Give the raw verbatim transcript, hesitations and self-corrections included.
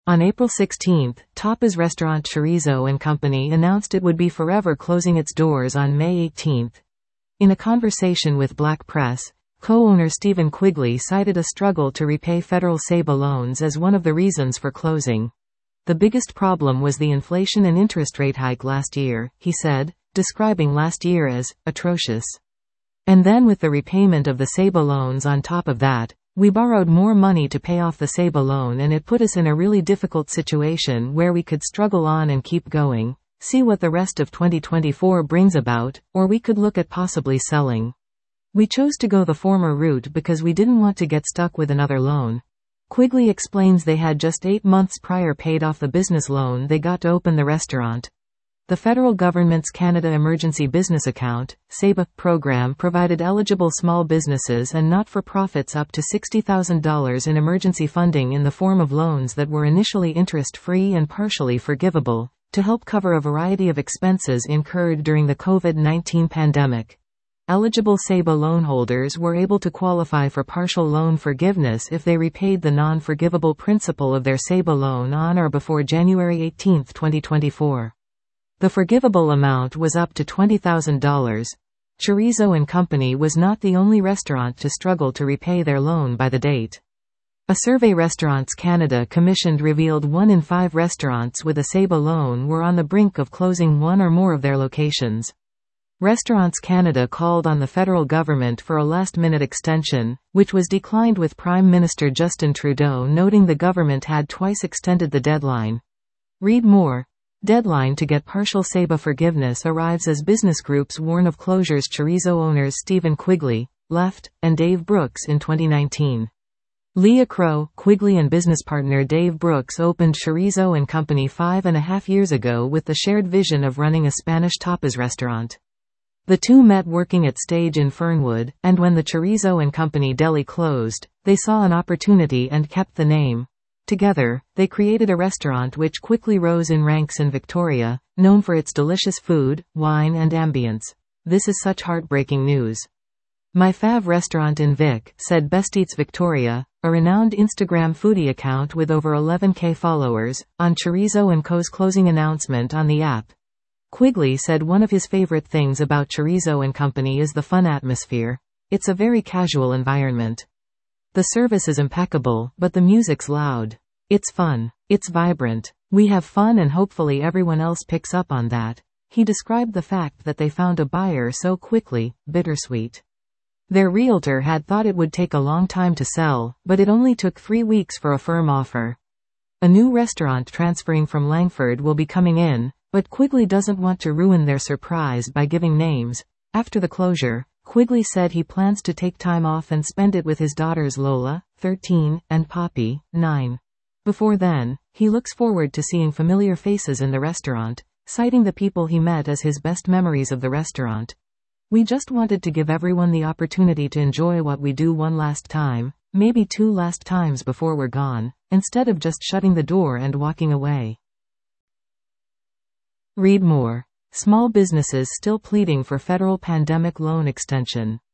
On April sixteenth, Tapas restaurant Chorizo and Company announced it would be forever closing its doors on May eighteenth. In a conversation with Black Press, co-owner Stephen Quigley cited a struggle to repay federal SEBA loans as one of the reasons for closing. The biggest problem was the inflation and interest rate hike last year, he said, describing last year as atrocious. And then with the repayment of the SEBA loans on top of that, we borrowed more money to pay off the SEBA loan, and it put us in a really difficult situation where we could struggle on and keep going, see what the rest of twenty twenty-four brings about, or we could look at possibly selling. We chose to go the former route because we didn't want to get stuck with another loan. Quigley explains they had just eight months prior paid off the business loan they got to open the restaurant. The federal government's Canada Emergency Business Account, SEBA, program provided eligible small businesses and not-for-profits up to sixty thousand dollars in emergency funding in the form of loans that were initially interest-free and partially forgivable, to help cover a variety of expenses incurred during the COVID nineteen pandemic. Eligible SEBA loan holders were able to qualify for partial loan forgiveness if they repaid the non-forgivable principal of their SEBA loan on or before January eighteenth, twenty twenty-four. The forgivable amount was up to twenty thousand dollars. Chorizo and Company was not the only restaurant to struggle to repay their loan by the date. A survey Restaurants Canada commissioned revealed one in five restaurants with a SEBA loan were on the brink of closing one or more of their locations. Restaurants Canada called on the federal government for a last-minute extension, which was declined, with Prime Minister Justin Trudeau noting the government had twice extended the deadline. Read more. Deadline to get partial SEBA forgiveness arrives as business groups warn of closures. Chorizo owners Stephen Quigley, left, and Dave Brooks in twenty nineteen. Leah Crow, Quigley and business partner Dave Brooks opened Chorizo and Company five and a half years ago with the shared vision of running a Spanish tapas restaurant. The two met working at Stage in Fernwood, and when the Chorizo and Company deli closed, they saw an opportunity and kept the name. Together, they created a restaurant which quickly rose in ranks in Victoria, known for its delicious food, wine and ambience. This is such heartbreaking news. My fav restaurant in Vic, said Best Eats Victoria, a renowned Instagram foodie account with over eleven K followers, on Chorizo and Co.'s closing announcement on the app. Quigley said one of his favorite things about Chorizo and Company is the fun atmosphere. It's a very casual environment. The service is impeccable, but the music's loud. It's fun. It's vibrant. We have fun, and hopefully everyone else picks up on that. He described the fact that they found a buyer so quickly, bittersweet. Their realtor had thought it would take a long time to sell, but it only took three weeks for a firm offer. A new restaurant transferring from Langford will be coming in, but Quigley doesn't want to ruin their surprise by giving names. After the closure, Quigley said he plans to take time off and spend it with his daughters Lola, thirteen, and Poppy, nine. Before then, he looks forward to seeing familiar faces in the restaurant, citing the people he met as his best memories of the restaurant. We just wanted to give everyone the opportunity to enjoy what we do one last time, maybe two last times before we're gone, instead of just shutting the door and walking away. Read more. Small businesses still pleading for federal pandemic loan extension.